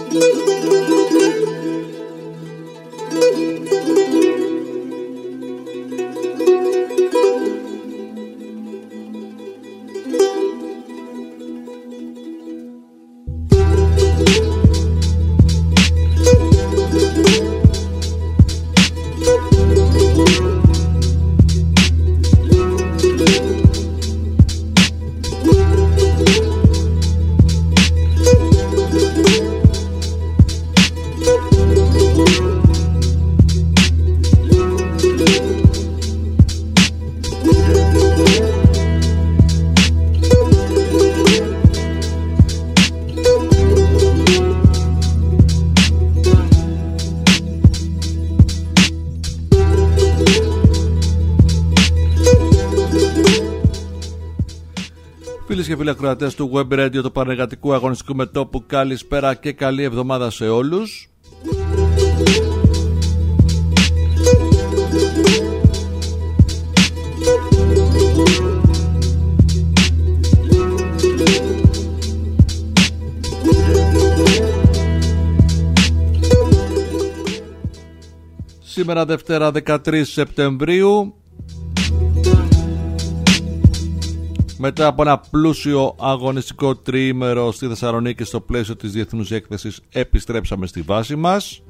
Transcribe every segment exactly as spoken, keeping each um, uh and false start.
Φίλες και φίλοι ακροατές του Web Radio, του Πανεργατικού Αγωνιστικού Μετώπου, καλησπέρα και καλή εβδομάδα σε όλους. Σήμερα Δευτέρα δεκατρείς Σεπτεμβρίου, μετά από ένα πλούσιο αγωνιστικό τριήμερο στη Θεσσαλονίκη στο πλαίσιο της Διεθνούς Έκθεσης, επιστρέψαμε στη βάση μας.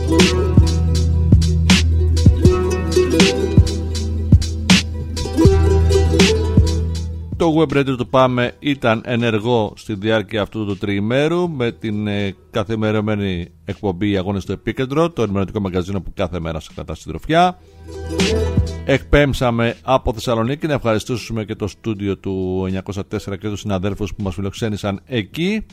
Το Web Radio του Πάμε ήταν ενεργό στη διάρκεια αυτού του τριημέρου με την ε, καθημερινή εκπομπή Αγώνες στο Επίκεντρο, το ενημερωτικό μαγκαζίνο που κάθε μέρα σε κρατά συντροφιά. Εκπέμψαμε από Θεσσαλονίκη, να ευχαριστήσουμε και το στούντιο του εννιακόσια τέσσερα και τους συναδέλφους που μας φιλοξένησαν εκεί.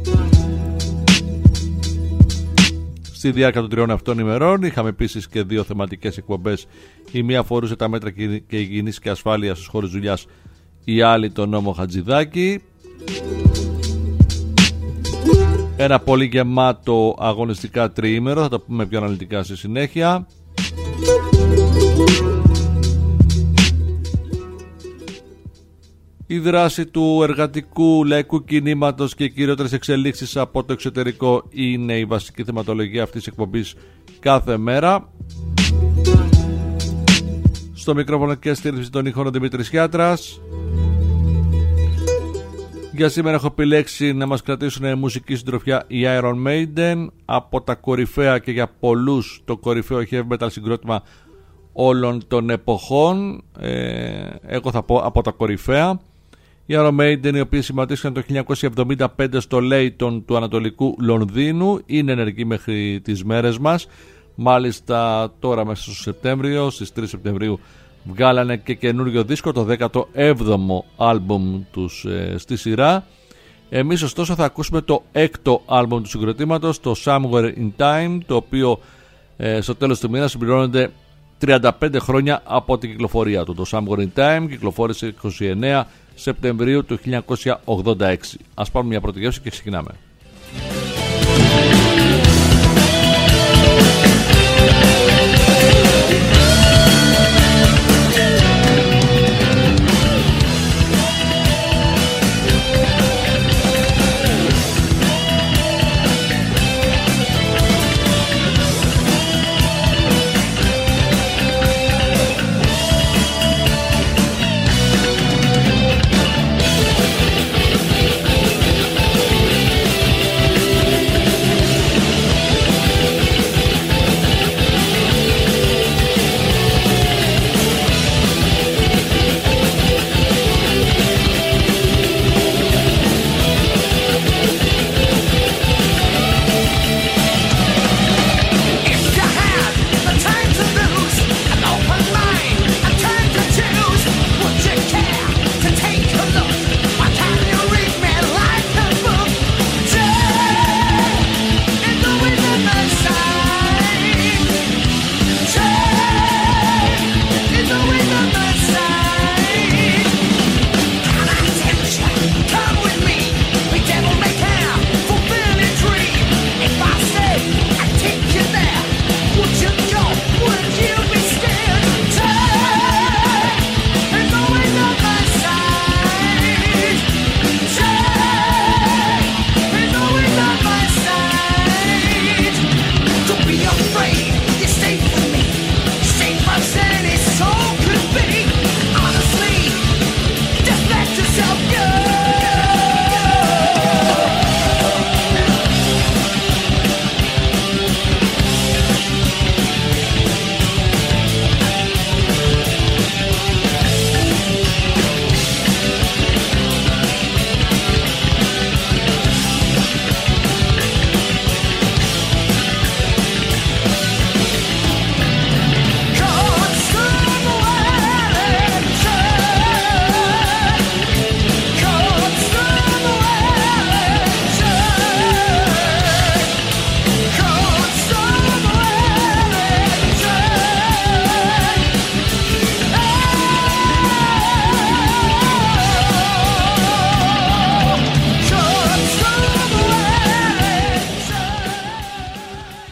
Στη διάρκεια των τριών αυτών ημερών είχαμε επίσης και δύο θεματικές εκπομπές. Η μία αφορούσε τα μέτρα και υγιεινής και ασφάλειας στους χώρους δουλειάς, η άλλη τον νόμο Χατζηδάκη. Ένα πολύ γεμάτο αγωνιστικά τριήμερο, θα το πούμε πιο αναλυτικά στη συνέχεια. Η δράση του εργατικού λαϊκού κινήματος και οι κυριότερες εξελίξεις από το εξωτερικό είναι η βασική θεματολογία αυτής της εκπομπής κάθε μέρα. Στο μικρόφωνο και στη ρύθμιση των ήχων ο Δημήτρης Χιάτρας. Για σήμερα έχω επιλέξει να μας κρατήσουν μουσική συντροφιά η Iron Maiden, από τα κορυφαία και για πολλούς το κορυφαίο heavy metal συγκρότημα όλων των εποχών. ε, Εγώ θα πω από τα κορυφαία. Οι Iron Maiden, οι οποίοι συμμετείχαν το χίλια εννιακόσια εβδομήντα πέντε στο Λέιτον του Ανατολικού Λονδίνου, είναι ενεργοί μέχρι τις μέρες μας. Μάλιστα τώρα μέσα στο Σεπτέμβριο, στις τρεις Σεπτεμβρίου, βγάλανε και καινούριο δίσκο, το δέκατο έβδομο άλμπουμ τους ε, στη σειρά. Εμείς ωστόσο θα ακούσουμε το έκτο άλμπουμ του συγκροτήματος, το Somewhere in Time, το οποίο ε, στο τέλος του μήνα συμπληρώνεται τριάντα πέντε χρόνια από την κυκλοφορία του. Το Somewhere in Time κυκλοφόρησε είκοσι εννέα Σεπτεμβρίου του χίλια εννιακόσια ογδόντα έξι. Ας πάρουμε μια πρώτη γεύση και ξεκινάμε. We'll be right back.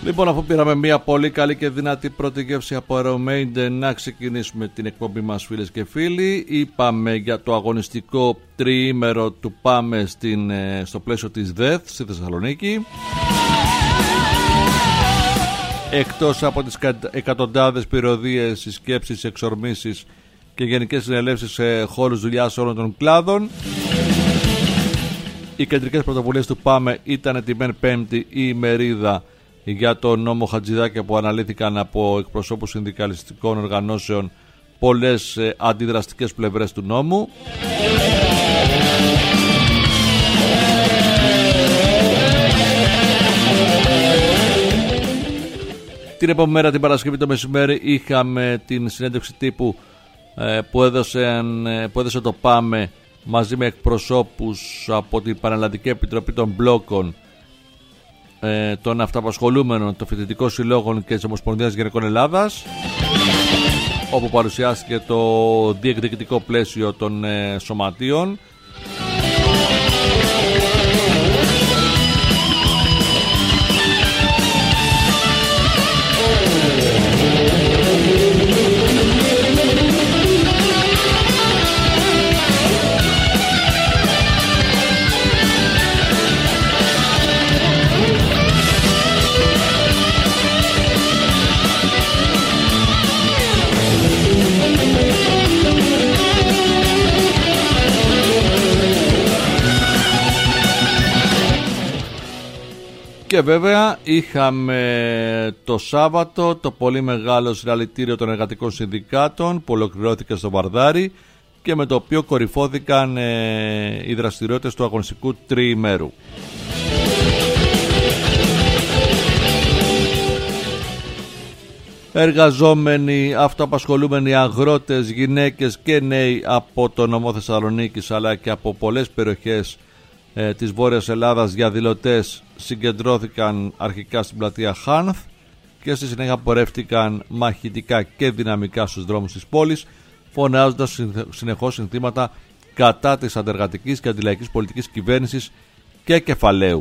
Λοιπόν, αφού πήραμε μια πολύ καλή και δυνατή πρώτη γεύση από Iron Maiden, να ξεκινήσουμε την εκπομπή μας, φίλες και φίλοι. Είπαμε για το αγωνιστικό τριήμερο του Πάμε στην, στο πλαίσιο της ΔΕΘ στη Θεσσαλονίκη. Εκτός από τις εκατοντάδες πυροδίες, συσκέψεις, εξορμήσεις και γενικές συνελεύσεις σε χώρους δουλειάς όλων των κλάδων, οι κεντρικές πρωτοβουλίες του Πάμε ήταν την Πέμπτη η ημερίδα για τον νόμο Χατζηδάκη, που αναλύθηκαν από εκπροσώπους συνδικαλιστικών οργανώσεων πολλές ε, αντιδραστικές πλευρές του νόμου. Την επόμενη μέρα, την Παρασκευή το μεσημέρι, είχαμε την συνέντευξη τύπου ε, που, έδωσαν, ε, που έδωσε το Πάμε μαζί με εκπροσώπους από την Πανελλαδική Επιτροπή των Μπλόκων, ε, των αυταπασχολούμενων, των φοιτητικών συλλόγων και της Ομοσπονδίας Γυναικών Ελλάδας, όπου παρουσιάστηκε το διεκδικητικό πλαίσιο των ε, σωματείων. Και βέβαια είχαμε το Σάββατο το πολύ μεγάλο συλλαλητήριο των εργατικών συνδικάτων που ολοκληρώθηκε στο Βαρδάρι και με το οποίο κορυφώθηκαν ε, οι δραστηριότητες του αγωνιστικού τριημέρου. Εργαζόμενοι, αυτοαπασχολούμενοι, αγρότες, γυναίκες και νέοι από το νομό Θεσσαλονίκης αλλά και από πολλές περιοχές ε, της Βόρειας Ελλάδας, διαδηλωτές, συγκεντρώθηκαν αρχικά στην πλατεία Χάνθ και στη συνέχεια πορεύτηκαν μαχητικά και δυναμικά στους δρόμους της πόλης, φωνάζοντας συνεχώς συνθήματα κατά της αντεργατικής και αντιλαϊκής πολιτικής κυβέρνησης και κεφαλαίου.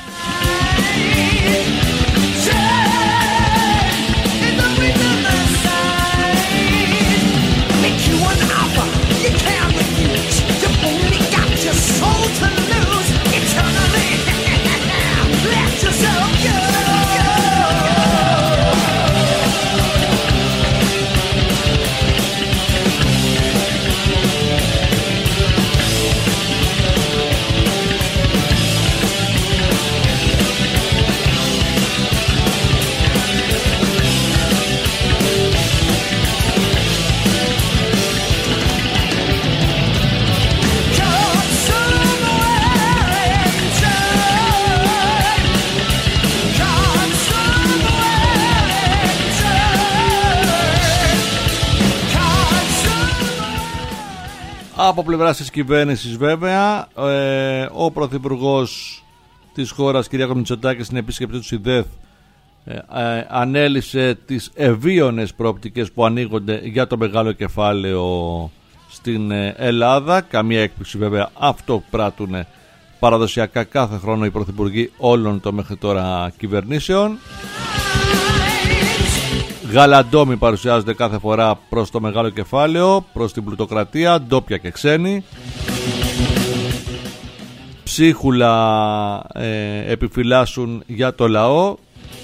Από πλευράς της κυβέρνησης βέβαια, ε, ο Πρωθυπουργός της χώρας, κ. Μητσοτάκη, στην επίσκεψή του στη ΔΕΘ ε, ε, ανέλησε τις ευίωνες προοπτικές που ανοίγονται για το μεγάλο κεφάλαιο στην ε, Ελλάδα. Καμία έκπληξη βέβαια, αυτό πράττουν παραδοσιακά κάθε χρόνο οι πρωθυπουργοί όλων των μέχρι τώρα κυβερνήσεων. Γαλαντόμοι παρουσιάζονται κάθε φορά προς το μεγάλο κεφάλαιο, προς την πλουτοκρατία, ντόπια και ξένοι. Ψίχουλα ε, επιφυλάσσουν για το λαό.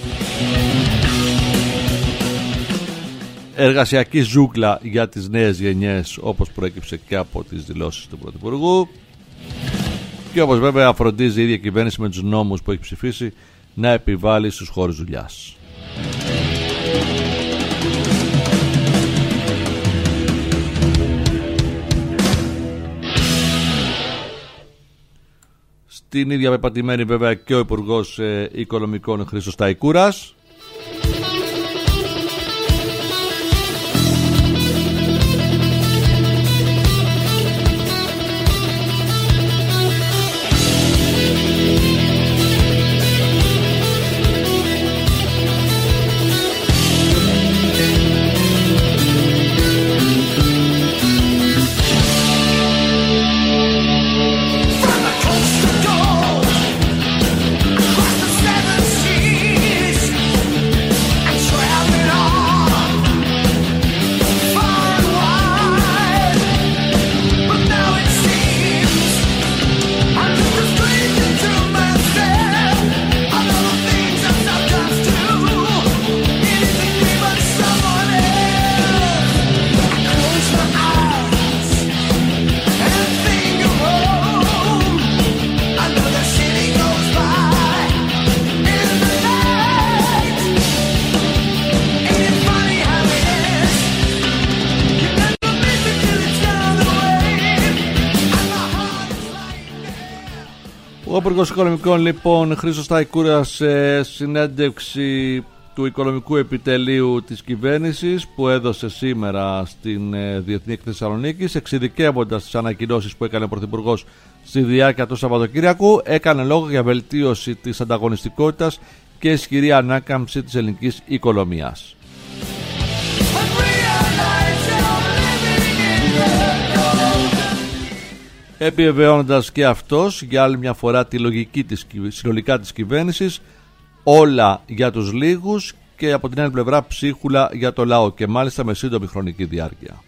Εργασιακή ζούγκλα για τις νέες γενιές, όπως προέκυψε και από τις δηλώσεις του Πρωθυπουργού. Και όπως βέβαια φροντίζει η ίδια κυβέρνηση με τους νόμους που έχει ψηφίσει να επιβάλλει στους χώρους δουλειάς. Στην ίδια πεπατημένη βέβαια και ο Υπουργός ε, Οικονομικών Χρήστος Ταϊκούρας. Ο Υπουργός Οικονομικών λοιπόν Χρήστος Σταϊκούρας σε συνέντευξη του Οικονομικού Επιτελείου της κυβέρνησης που έδωσε σήμερα στην Διεθνή Έκθεση Θεσσαλονίκης, εξειδικεύοντας τις ανακοινώσεις που έκανε ο Πρωθυπουργός στη διάρκεια του Σαββατοκύριακου, έκανε λόγο για βελτίωση της ανταγωνιστικότητας και ισχυρή ανάκαμψη της ελληνικής οικονομίας. Επιβεβαιώνοντας και αυτός για άλλη μια φορά τη λογική της, συνολικά της κυβέρνησης, όλα για τους λίγους και από την άλλη πλευρά ψίχουλα για το λαό, και μάλιστα με σύντομη χρονική διάρκεια.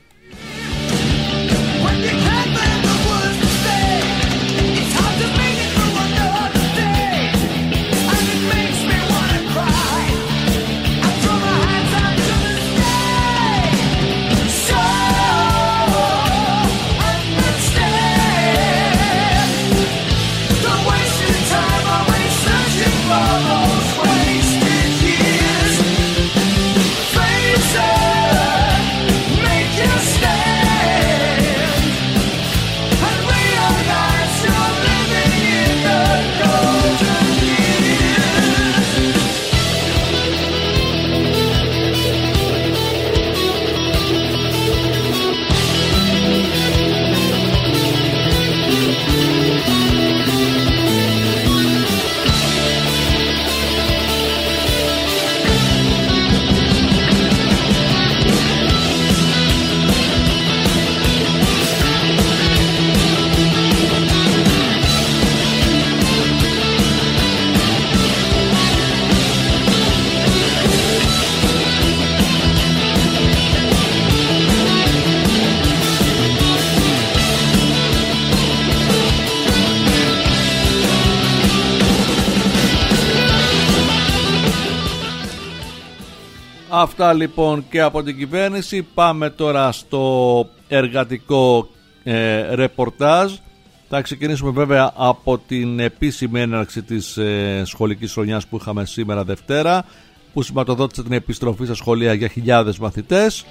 Αυτά λοιπόν και από την κυβέρνηση. Πάμε τώρα στο εργατικό ε, ρεπορτάζ. Θα ξεκινήσουμε βέβαια από την επίσημη έναρξη της ε, σχολικής χρονιάς που είχαμε σήμερα Δευτέρα, που σηματοδότησε την επιστροφή στα σχολεία για χιλιάδες μαθητές,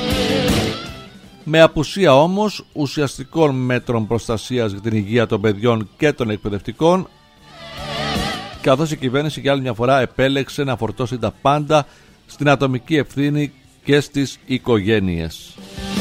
με απουσία όμως ουσιαστικών μέτρων προστασίας για την υγεία των παιδιών και των εκπαιδευτικών, καθώς η κυβέρνηση για άλλη μια φορά επέλεξε να φορτώσει τα πάντα στην ατομική ευθύνη και στις οικογένειες.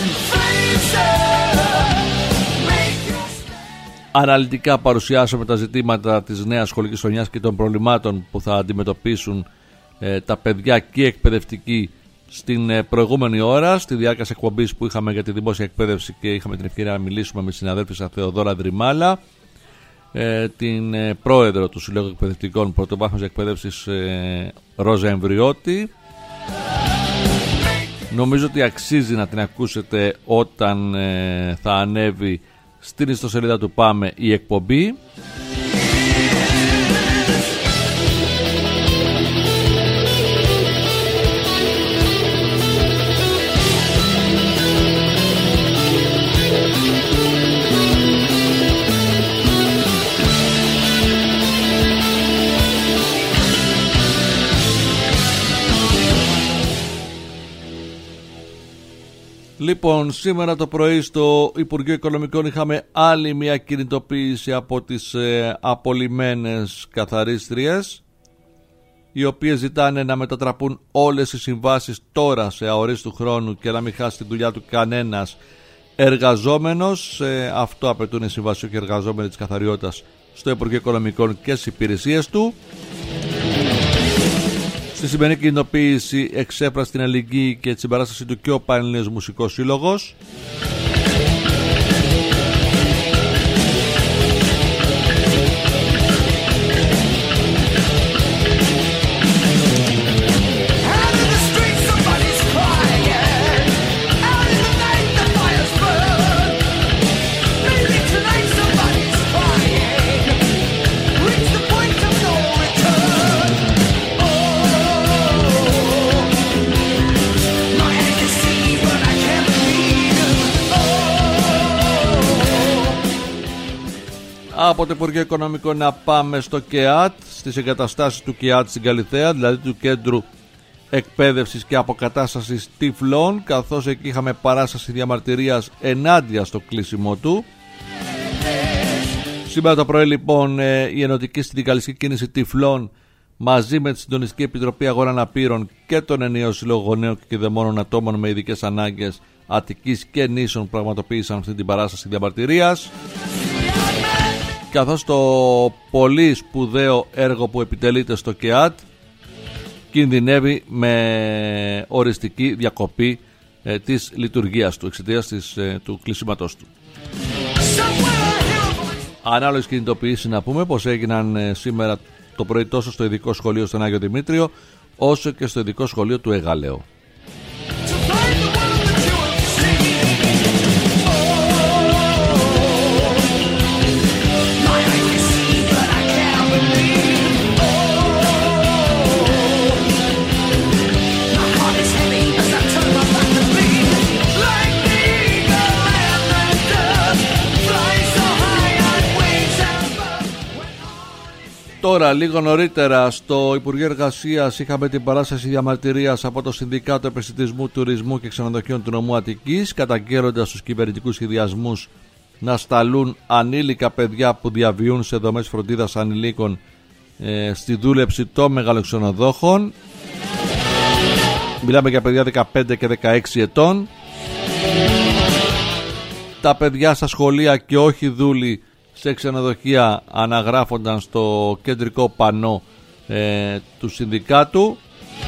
Αναλυτικά παρουσιάσαμε τα ζητήματα της νέας σχολικής χρονιάς και των προβλημάτων που θα αντιμετωπίσουν ε, τα παιδιά και οι εκπαιδευτικοί στην ε, προηγούμενη ώρα, στη διάρκεια της εκπομπής που είχαμε για τη δημόσια εκπαίδευση, και είχαμε την ευκαιρία να μιλήσουμε με τη συναδέλφισσα Θεοδόρα Δρυμάλα, ε, την ε, πρόεδρο του Συλλόγου Εκπαιδευτικών Πρωτοβάθμιας Εκπαίδευσης ε, Ρόζα Εμβριώτη. Νομίζω ότι αξίζει να την ακούσετε όταν ε, θα ανέβει στην ιστοσελίδα του Πάμε η εκπομπή. Λοιπόν, σήμερα το πρωί στο Υπουργείο Οικονομικών είχαμε άλλη μια κινητοποίηση από τις ε, απολυμένες καθαρίστριες, οι οποίες ζητάνε να μετατραπούν όλες οι συμβάσεις τώρα σε αορίστου χρόνου και να μην χάσει τη δουλειά του κανένας εργαζόμενος. Ε, αυτό απαιτούν οι συμβασιούχοι και εργαζόμενοι της καθαριότητας στο Υπουργείο Οικονομικών και στις υπηρεσίες του. Στη σημερινή κοινοποίηση εξέφρασε την αλληλεγγύη και τη συμπαράσταση του και ο Πανελλήνιος Μουσικός Σύλλογος. Από το Υπουργείο Οικονομικών να πάμε στο ΚΕΑΤ, στις εγκαταστάσεις του ΚΕΑΤ στην Καλιθέα, δηλαδή του Κέντρου Εκπαίδευσης και Αποκατάστασης Τυφλών, καθώς εκεί είχαμε παράσταση διαμαρτυρίας ενάντια στο κλείσιμο του. Σήμερα το πρωί λοιπόν η Ενωτική Συνδικαλιστική Κίνηση Τυφλών μαζί με τη Συντονιστική Επιτροπή Αγώνων Απείρων και τον Ενιαίο Σύλλογο Γονέων και Κηδεμόνων Ατόμων με Ειδικές Ανάγκες Αττικής και Νήσων πραγματοποίησαν αυτή την παράσταση διαμαρτυρίας, καθώς το πολύ σπουδαίο έργο που επιτελείται στο ΚΕΑΤ κινδυνεύει με οριστική διακοπή ε, της λειτουργίας του εξαιτίας της, ε, του κλεισίματος του. Ανάλογες κινητοποιήσεις να πούμε πως έγιναν ε, σήμερα το πρωί τόσο στο ειδικό σχολείο στον Άγιο Δημήτριο όσο και στο ειδικό σχολείο του Εγάλεο. Τώρα, λίγο νωρίτερα, στο Υπουργείο Εργασίας είχαμε την παράσταση διαμαρτυρίας από το Συνδικάτο Επαισθητισμού, Τουρισμού και Ξενοδοχείων του Νομού Αττικής, καταγγέλλοντας τους κυβερνητικούς σχεδιασμούς να σταλούν ανήλικα παιδιά που διαβιούν σε δομές φροντίδας ανηλίκων ε, στη δούλεψη των μεγαλοξενοδόχων. Μιλάμε για παιδιά δεκαπέντε και δεκαέξι ετών. Τα παιδιά στα σχολεία και όχι δούλοι σε ξενοδοχεία αναγράφονταν στο κεντρικό πανό ε, του συνδικάτου.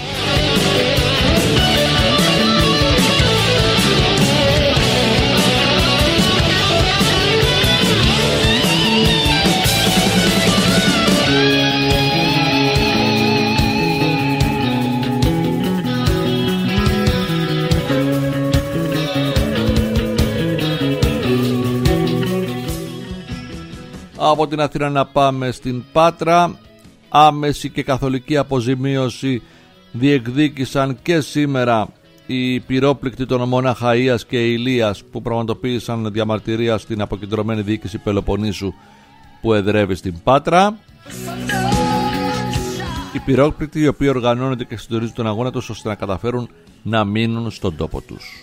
Από την Αθήνα να πάμε στην Πάτρα. Άμεση και καθολική αποζημίωση διεκδίκησαν και σήμερα οι πυρόπληκτοι των ομών Αχαΐας και Ηλίας που πραγματοποίησαν διαμαρτυρία στην αποκεντρωμένη διοίκηση Πελοποννήσου που εδρεύει στην Πάτρα. Οι πυρόπληκτοι οι οποίοι οργανώνονται και συντονίζουν τον αγώνα τους ώστε να καταφέρουν να μείνουν στον τόπο τους.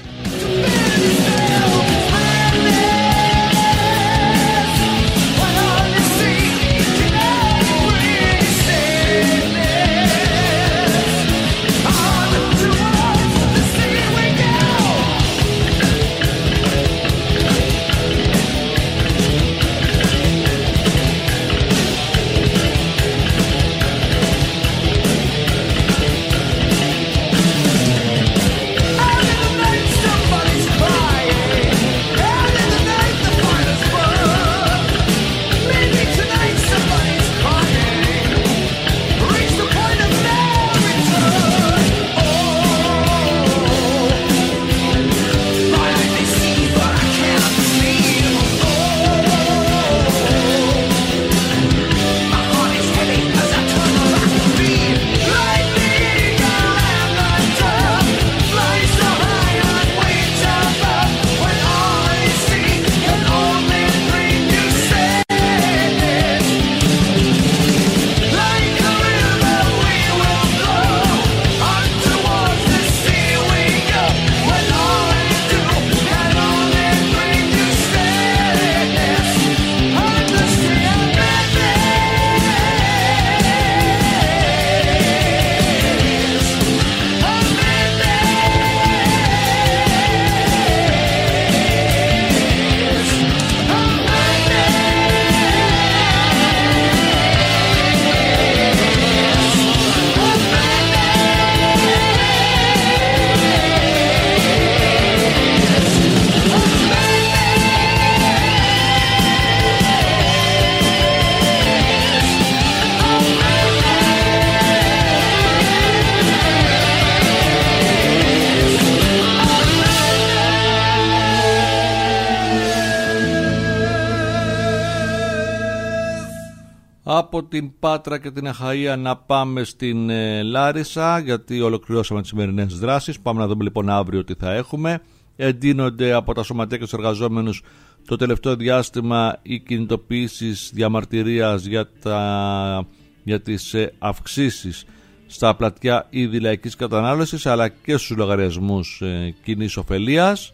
Από την Πάτρα και την Αχαΐα να πάμε στην ε, Λάρισα, γιατί ολοκληρώσαμε τις σημερινές δράσεις. Πάμε να δούμε λοιπόν αύριο τι θα έχουμε. Εντείνονται από τα σωματεία και τους εργαζόμενους το τελευταίο διάστημα οι κινητοποιήσεις διαμαρτυρίας για, τα, για τις ε, αυξήσεις στα πλατιά είδη λαϊκής κατανάλωσης αλλά και στους λογαριασμούς ε, κοινής ωφελίας.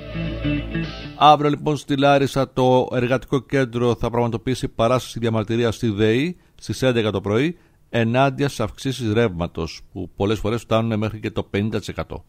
Αύριο λοιπόν στη Λάρισα το Εργατικό Κέντρο θα πραγματοποιήσει παράσταση διαμαρτυρίας στη ΔΕΗ στις έντεκα το πρωί ενάντια στις αυξήσεις ρεύματος που πολλές φορές φτάνουν μέχρι και το πενήντα τοις εκατό.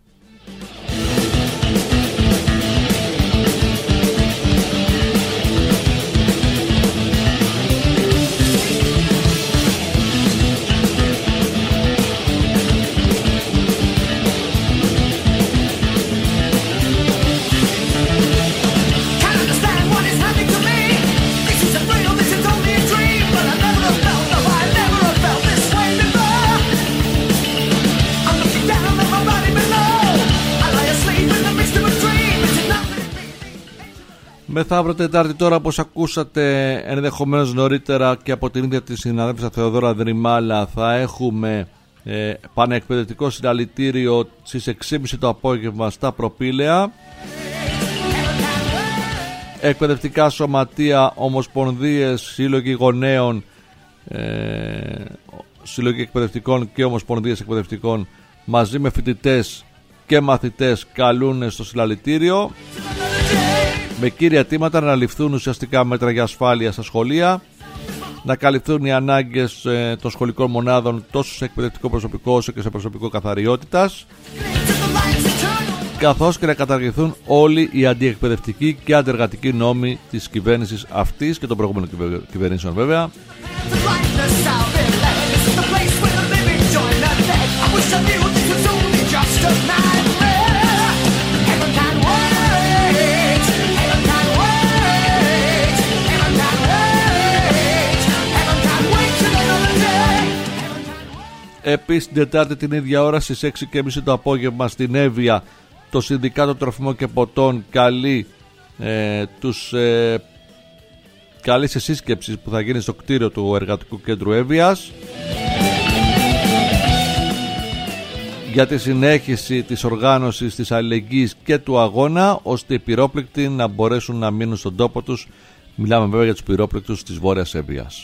Μεθαύριο Τετάρτη τώρα, όπως ακούσατε ενδεχομένως νωρίτερα και από την ίδια τη συναδέλφισσα Θεοδώρα Δρυμάλα, θα έχουμε ε, πανεκπαιδευτικό συλλαλητήριο στις έξι και μισή το απόγευμα στα Προπήλαια. Εκπαιδευτικά σωματεία, ομοσπονδίες, σύλλογοι γονέων, ε, σύλλογοι εκπαιδευτικών και ομοσπονδίες εκπαιδευτικών μαζί με φοιτητές και μαθητές καλούν στο συλλαλητήριο, με κύρια αιτήματα να ληφθούν ουσιαστικά μέτρα για ασφάλεια στα σχολεία, να καλυφθούν οι ανάγκες ε, των σχολικών μονάδων τόσο σε εκπαιδευτικό προσωπικό όσο και σε προσωπικό καθαριότητας, καθώς και να καταργηθούν όλοι οι αντιεκπαιδευτικοί και αντιεργατικοί νόμοι της κυβέρνησης αυτής και των προηγούμενων κυβερνήσεων βέβαια. Επίσης την Τετάρτη την ίδια ώρα στις έξι και μισή το απόγευμα στην Εύβοια το Συνδικάτο Τροφιμών και Ποτών καλεί ε, τους ε, καλεί σε σύσκεψη που θα γίνει στο κτίριο του Εργατικού Κέντρου Εύβοιας για τη συνέχιση της οργάνωσης της αλληλεγγύης και του αγώνα, ώστε οι πυρόπληκτοι να μπορέσουν να μείνουν στον τόπο τους. Μιλάμε βέβαια για τους πυρόπληκτους της Βόρειας Εύβοιας.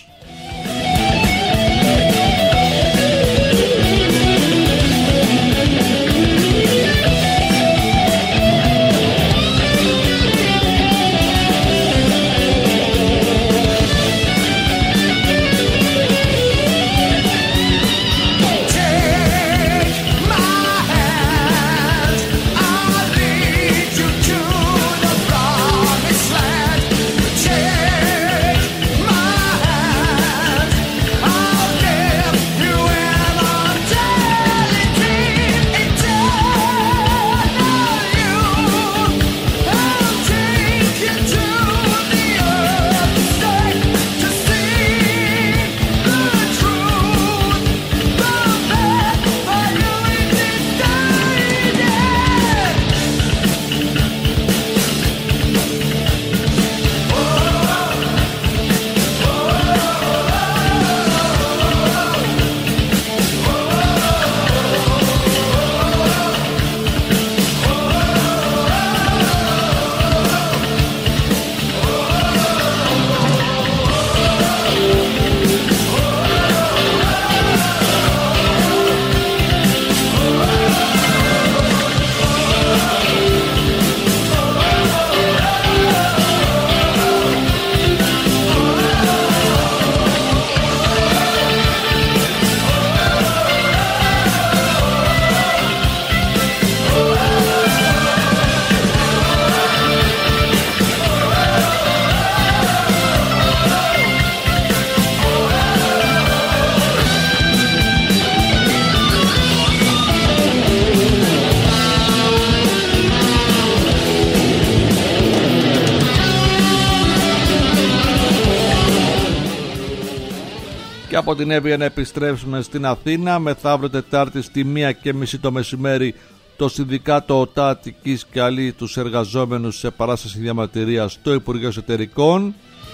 Και από την Εύβοια να επιστρέψουμε στην Αθήνα. Μεθαύριο Τετάρτη στη μία και μισή το μεσημέρι το Συνδικάτο ΟΤΑ Αττικής καλεί τους εργαζόμενους σε παράσταση διαμαρτυρίας στο Υπουργείο Εσωτερικών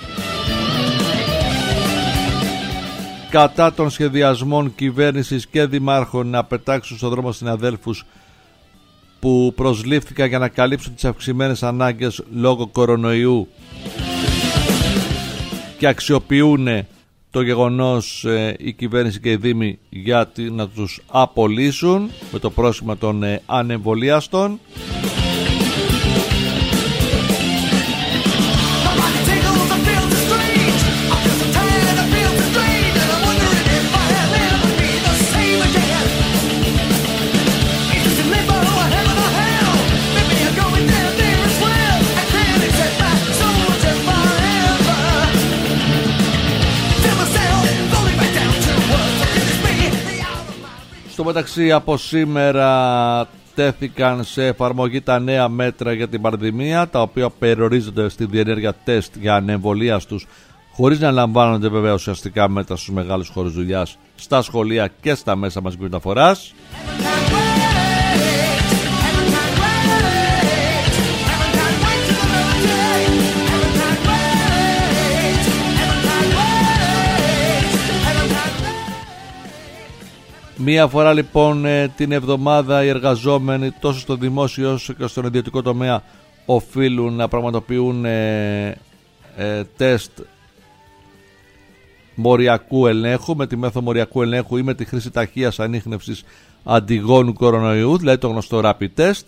κατά των σχεδιασμών κυβέρνησης και δημάρχων να πετάξουν στον δρόμο συναδέλφους που προσλήφθηκαν για να καλύψουν τις αυξημένες ανάγκες λόγω κορονοϊού και αξιοποιούν το γεγονός ε, η κυβέρνηση και οι δήμοι για να τους απολύσουν με το πρόσχημα των ε, ανεμβολίαστων. Στο μεταξύ, από σήμερα τέθηκαν σε εφαρμογή τα νέα μέτρα για την πανδημία, τα οποία περιορίζονται στη διενέργεια τεστ για ανεμβολία στους, χωρίς να λαμβάνονται βέβαια ουσιαστικά μέτρα στους μεγάλους χώρους δουλειάς, στα σχολεία και στα μέσα μαζικής μεταφοράς. Μία φορά λοιπόν την εβδομάδα οι εργαζόμενοι τόσο στο δημόσιο όσο και στον ιδιωτικό τομέα οφείλουν να πραγματοποιούν ε, ε, τεστ μοριακού ελέγχου, με τη μέθοδο μοριακού ελέγχου ή με τη χρήση ταχείας ανίχνευσης αντιγόνου κορονοϊού, δηλαδή το γνωστό rapid test.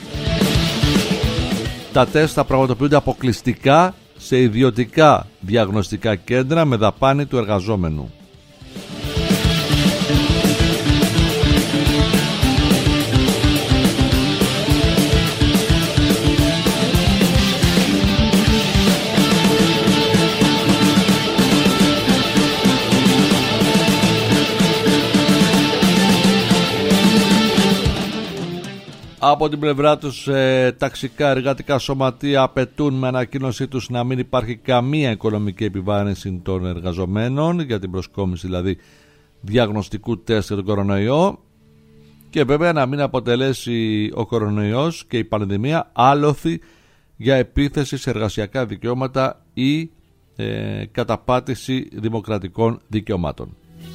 Τα τεστ θα πραγματοποιούνται αποκλειστικά σε ιδιωτικά διαγνωστικά κέντρα με δαπάνη του εργαζόμενου. Από την πλευρά τους, ε, ταξικά εργατικά σωματεία απαιτούν με ανακοίνωσή τους να μην υπάρχει καμία οικονομική επιβάρυνση των εργαζομένων για την προσκόμιση δηλαδή διαγνωστικού τεστ για τον κορονοϊό, και βέβαια να μην αποτελέσει ο κορονοϊός και η πανδημία άλοθη για επίθεση σε εργασιακά δικαιώματα ή ε, καταπάτηση δημοκρατικών δικαιωμάτων.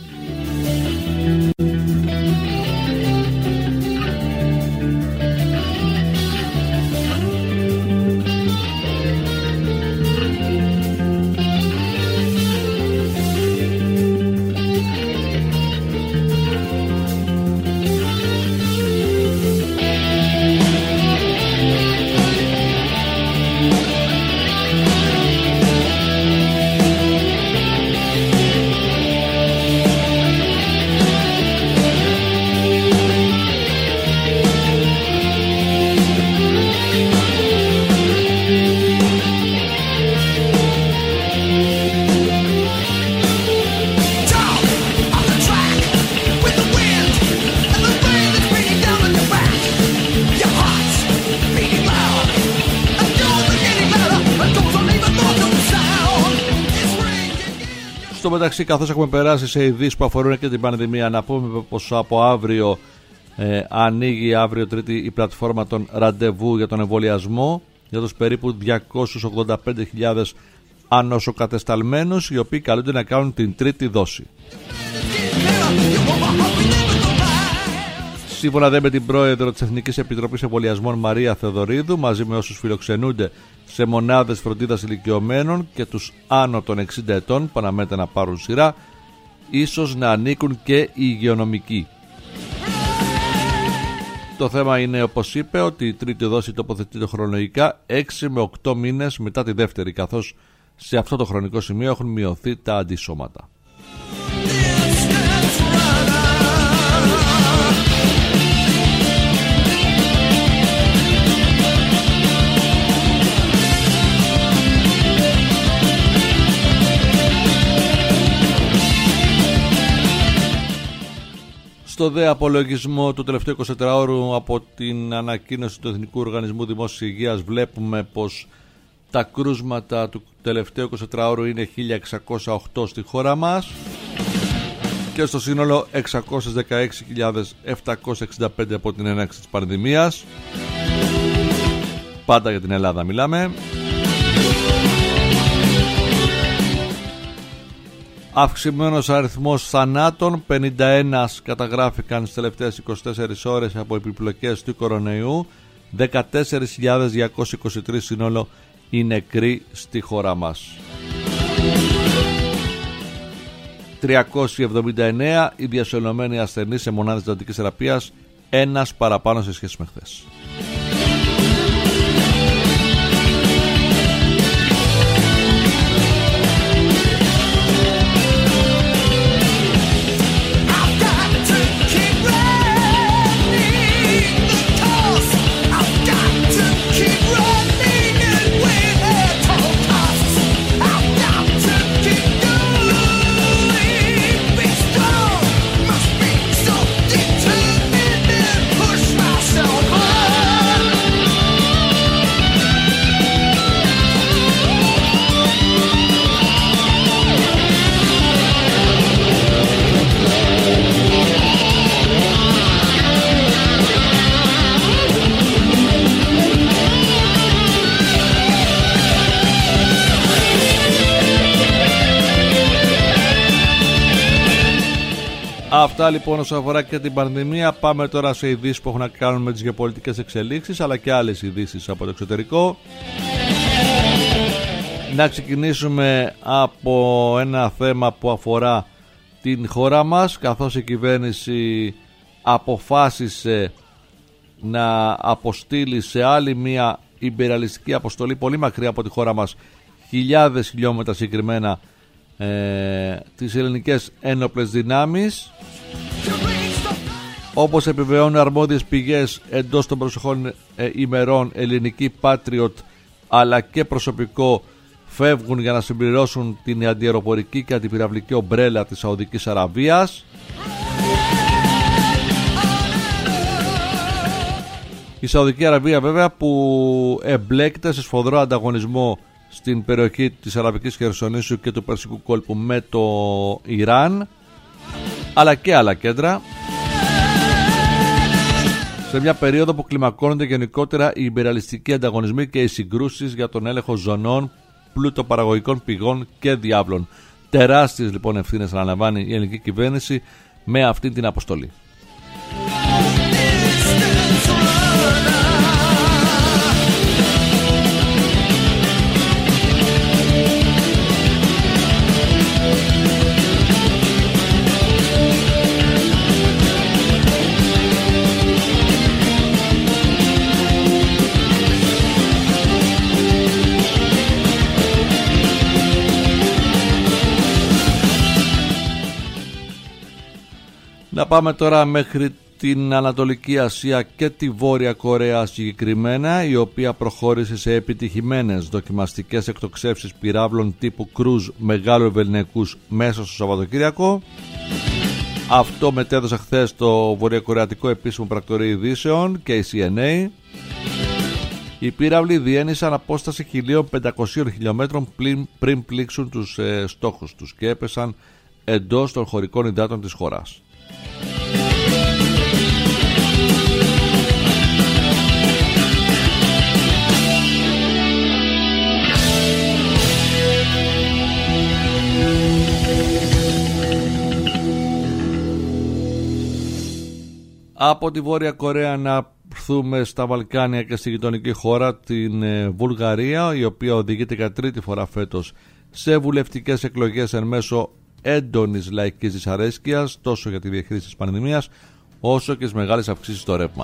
Στο μεταξύ, καθώς έχουμε περάσει σε ειδήσεις που αφορούν και την πανδημία, να πούμε πως από αύριο ε, ανοίγει αύριο Τρίτη η πλατφόρμα των ραντεβού για τον εμβολιασμό για τους περίπου διακόσιους ογδόντα πέντε χιλιάδες ανοσοκατεσταλμένους, οι οποίοι καλούνται να κάνουν την τρίτη δόση. Σύμφωνα δε με την πρόεδρο της Εθνικής Επιτροπής Εμβολιασμών Μαρία Θεοδωρίδου, μαζί με όσους φιλοξενούνται σε μονάδες φροντίδας ηλικιωμένων και τους άνω των εξήντα ετών που αναμένεται να πάρουν σειρά, ίσως να ανήκουν και οι υγειονομικοί. Το θέμα είναι, όπως είπε, ότι η τρίτη δόση τοποθετείται χρονολογικά έξι με οκτώ μήνες μετά τη δεύτερη, καθώς σε αυτό το χρονικό σημείο έχουν μειωθεί τα αντισώματα. Στο δε απολογισμό του τελευταίου εικοσιτετράωρου από την ανακοίνωση του Εθνικού Οργανισμού Δημόσιας Υγείας βλέπουμε πως τα κρούσματα του τελευταίου εικοσιτετράωρου είναι χίλια εξακόσια οκτώ στη χώρα μας και στο σύνολο εξακόσιες δεκαέξι χιλιάδες επτακόσιες εξήντα πέντε από την έναρξη της πανδημίας. Πάντα για την Ελλάδα μιλάμε. Αυξημένος αριθμός θανάτων, πενήντα ένα καταγράφηκαν στις τελευταίες είκοσι τέσσερις ώρες από επιπλοκές του κορονοϊού, δεκατέσσερις χιλιάδες διακόσιοι είκοσι τρεις σύνολο οι νεκροί στη χώρα μας. τριακόσιοι εβδομήντα εννέα οι διασωλωμένοι ασθενείς σε μονάδες εντατικής θεραπείας, ένας παραπάνω σε σχέση με χθες. Turn Αυτά λοιπόν όσον αφορά και την πανδημία. Πάμε τώρα σε ειδήσεις που έχουν να κάνουν με τις γεωπολιτικές εξελίξεις, αλλά και άλλες ειδήσεις από το εξωτερικό. Να ξεκινήσουμε από ένα θέμα που αφορά την χώρα μας, καθώς η κυβέρνηση αποφάσισε να αποστείλει σε άλλη μια ιμπεριαλιστική αποστολή πολύ μακριά από τη χώρα μας, χιλιάδες χιλιόμετρα συγκεκριμένα, ε, τις ελληνικές ένοπλες δυνάμεις. Όπως επιβεβαιώνουν αρμόδιες πηγές εντός των προσεχών ε, ημερών, ελληνική Patriot αλλά και προσωπικό φεύγουν για να συμπληρώσουν την αντιαεροπορική και αντιπυραυλική ομπρέλα της Σαουδικής Αραβίας. Η Σαουδική Αραβία βέβαια που εμπλέκεται σε σφοδρό ανταγωνισμό στην περιοχή της Αραβικής Χερσονήσου και του Περσικού κόλπου με το Ιράν, αλλά και άλλα κέντρα, σε μια περίοδο που κλιμακώνονται γενικότερα οι ιμπεριαλιστικοί ανταγωνισμοί και οι συγκρούσεις για τον έλεγχο ζωνών, πλούτοπαραγωγικών πηγών και διάβλων. Τεράστιες λοιπόν ευθύνες αναλαμβάνει η ελληνική κυβέρνηση με αυτή την αποστολή. Να πάμε τώρα μέχρι την Ανατολική Ασία και τη Βόρεια Κορέα συγκεκριμένα, η οποία προχώρησε σε επιτυχημένες δοκιμαστικές εκτοξεύσεις πυράβλων τύπου κρούζ μεγάλου ευεληνικούς μέσα στο Σαββατοκύριακο. Αυτό μετέδωσε χθες το βορειοκορεατικό επίσημο πρακτορείο ειδήσεων και η σι εν έι. Οι πύραυλοι διένυσαν απόσταση χίλια πεντακόσιων χιλιόμετρων πριν πλήξουν τους ε, στόχους τους και έπεσαν εντός των χωρικών υδάτων της χώρας. Από τη Βόρεια Κορέα να έρθουμε στα Βαλκάνια και στη γειτονική χώρα, την Βουλγαρία, η οποία οδηγείται για τρίτη φορά φέτος σε βουλευτικές εκλογές εν μέσω έντονης λαϊκής δυσαρέσκειας, τόσο για τη διαχείριση της πανδημίας όσο και τις μεγάλες αυξήσεις στο ρεύμα.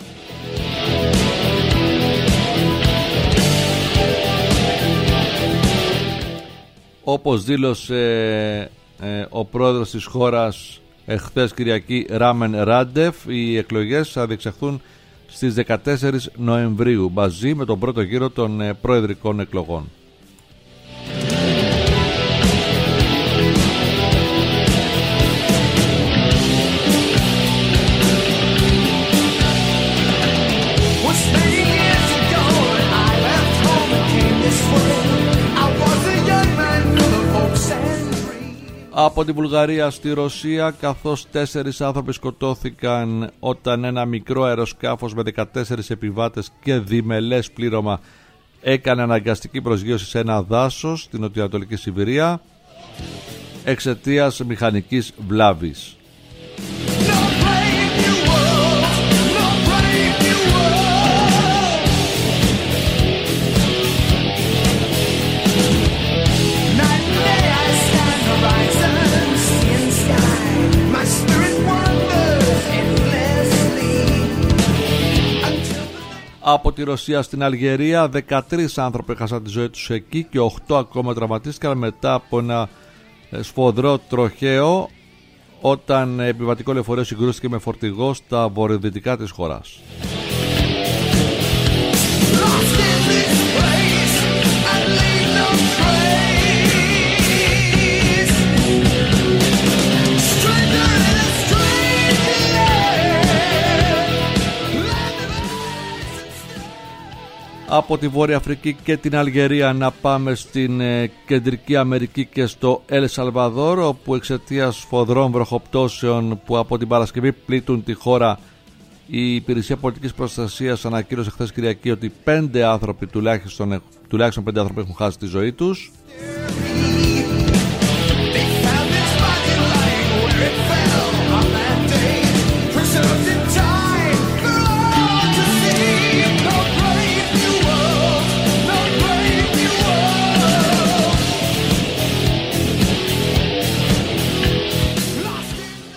Όπως δήλωσε ε, ο πρόεδρος της χώρας εχθές Κυριακή, Ράμεν Ράντεφ, οι εκλογές θα διεξαχθούν στις δεκατέσσερις Νοεμβρίου μαζί με τον πρώτο γύρο των ε, προεδρικών εκλογών. Από τη Βουλγαρία στη Ρωσία, καθώς τέσσερις άνθρωποι σκοτώθηκαν όταν ένα μικρό αεροσκάφος με δεκατέσσερις επιβάτες και διμελές πλήρωμα έκανε αναγκαστική προσγείωση σε ένα δάσος στην νοτιοανατολική Σιβηρία εξαιτίας μηχανικής βλάβης. Από τη Ρωσία στην Αλγερία, δεκατρείς άνθρωποι έχασαν τη ζωή τους εκεί και οκτώ ακόμα τραυματίστηκαν μετά από ένα σφοδρό τροχαίο όταν επιβατικό λεωφορείο συγκρούστηκε με φορτηγό στα βορειοδυτικά της χώρας. Από τη Βόρεια Αφρική και την Αλγερία να πάμε στην ε, Κεντρική Αμερική και στο Ελ Σαλβαδόρ, όπου εξαιτίας σφοδρών βροχοπτώσεων που από την Παρασκευή πλήττουν τη χώρα, η Υπηρεσία Πολιτικής Προστασίας ανακοίνωσε χθες Κυριακή ότι πέντε άνθρωποι, τουλάχιστον, τουλάχιστον πέντε άνθρωποι έχουν χάσει τη ζωή τους.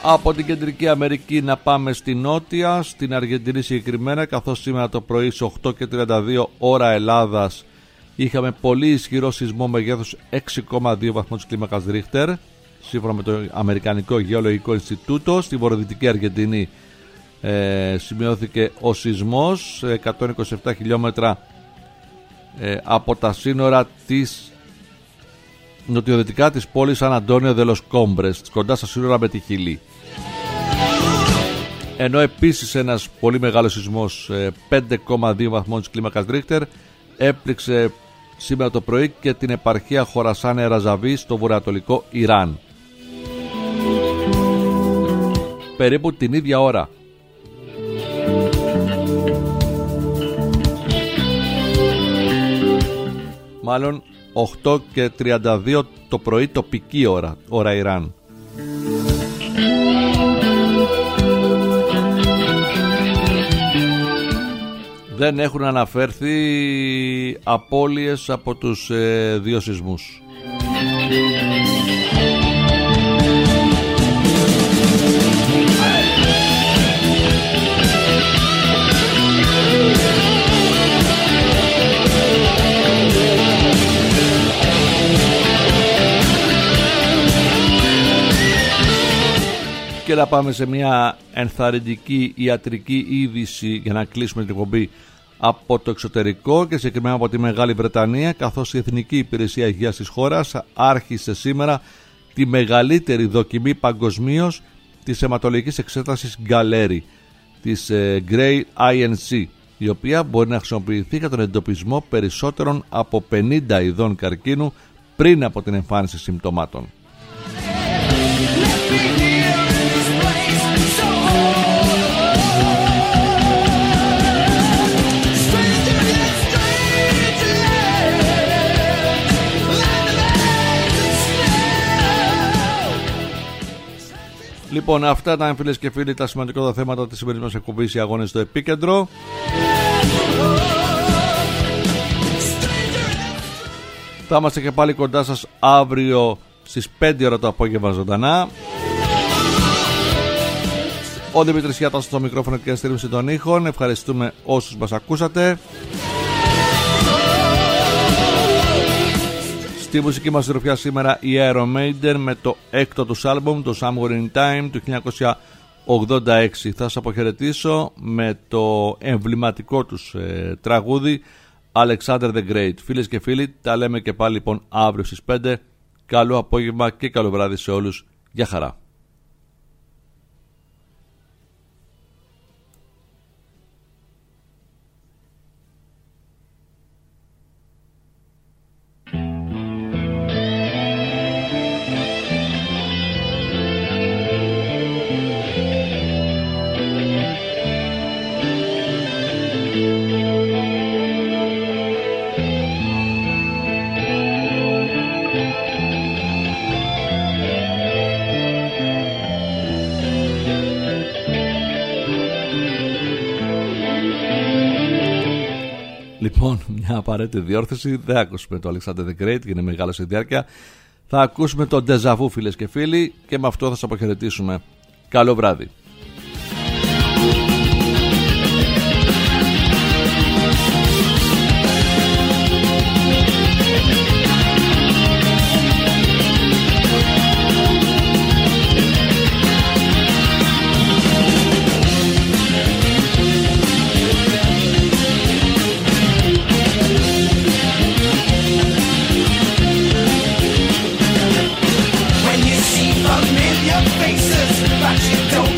Από την Κεντρική Αμερική να πάμε στη Νότια, στην Αργεντινή συγκεκριμένα, καθώς σήμερα το πρωί στις οκτώ και τριάντα δύο ώρα Ελλάδας είχαμε πολύ ισχυρό σεισμό μεγέθους έξι κόμμα δύο βαθμούς κλίμακας Ρίχτερ, σύμφωνα με το Αμερικανικό Γεωλογικό Ινστιτούτο. Στη βορειοδυτική Αργεντινή ε, σημειώθηκε ο σεισμός εκατόν είκοσι επτά χιλιόμετρα ε, από τα σύνορα της νοτιοδυτικά της πόλης Σαν Αντώνιο δε Λος Κόμπρες, κοντά στα σύνορα με τη Χιλή. Ενώ επίσης ένας πολύ μεγάλος σεισμός πέντε κόμμα δύο βαθμών κλίμακας Ρίχτερ έπληξε σήμερα το πρωί και την επαρχία Χορασάν Εραζαβή στο βορειοανατολικό Ιράν. Περίπου την ίδια ώρα μάλλον οκτώ και τριάντα δύο το πρωί τοπική ώρα, ώρα Ιράν. Δεν έχουν αναφέρθει απώλειες από τους ε, δύο σεισμούς. Και να πάμε σε μια ενθαρρυντική ιατρική είδηση για να κλείσουμε την εκπομπή από το εξωτερικό και συγκεκριμένα από τη Μεγάλη Βρετανία, καθώς η Εθνική Υπηρεσία Υγείας της χώρας άρχισε σήμερα τη μεγαλύτερη δοκιμή παγκοσμίως της αιματολογικής εξέτασης Γκαλέρι, της Grey άι εν σι, η οποία μπορεί να χρησιμοποιηθεί για τον εντοπισμό περισσότερων από πενήντα ειδών καρκίνου πριν από την εμφάνιση συμπτωμάτων. Λοιπόν, αυτά ήταν, φίλες και φίλοι, τα σημαντικότερα θέματα της σημερινής μας εκπομπής, οι αγώνες στο επίκεντρο. Θα είμαστε και πάλι κοντά σας αύριο στις πέντε ώρα το απόγευμα ζωντανά. Ο Δημήτρης Γιάτας στο μικρόφωνο και στήριμση των ήχων. Ευχαριστούμε όσους μας ακούσατε. Στη μουσική μας συντροφιά σήμερα η Iron Maiden με το έκτο τους άλμπουμ, το Somewhere in Time του χίλια εννιακόσια ογδόντα έξι. Θα σας αποχαιρετήσω με το εμβληματικό τους ε, τραγούδι Alexander the Great. Φίλες και φίλοι, τα λέμε και πάλι λοιπόν αύριο στις πέντε. Καλό απόγευμα και καλό βράδυ σε όλους. Γεια χαρά. Λοιπόν, μια απαραίτητη διόρθωση. Δεν ακούσουμε το Alexander the Great, είναι μεγάλο σε διάρκεια. Θα ακούσουμε το Deja Vu, φίλες και φίλοι, και με αυτό θα σας αποχαιρετήσουμε. Καλό βράδυ. Faces, but you don't